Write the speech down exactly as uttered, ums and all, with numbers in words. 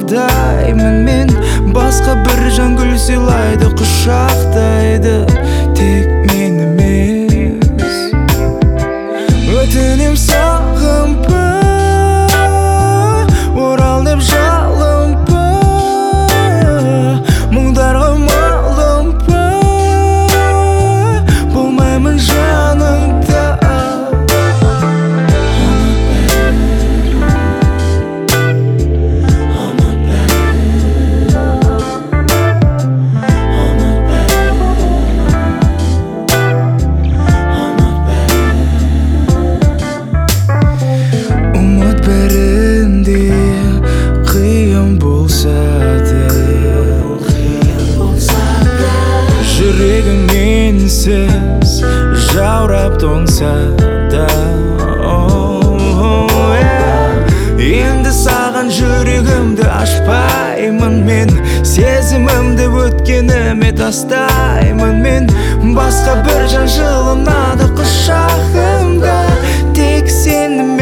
қалдаймын мен. Басқа бір жан гүл сыйлайды, құшақтайды, тек мен емес. Өтінем сағынба, орал деп жалынба, мұңдарға малынба, болмаймын жаныңда. Ұмыт бәрінде қиын болса да, жүрегім менсіз жаурап тоңса да. Енді саған жүрегімді ашпаймын мен, сезімімді өткеніме тастаймын мен. Басқа бір жан жылынады құшағымда, тек сені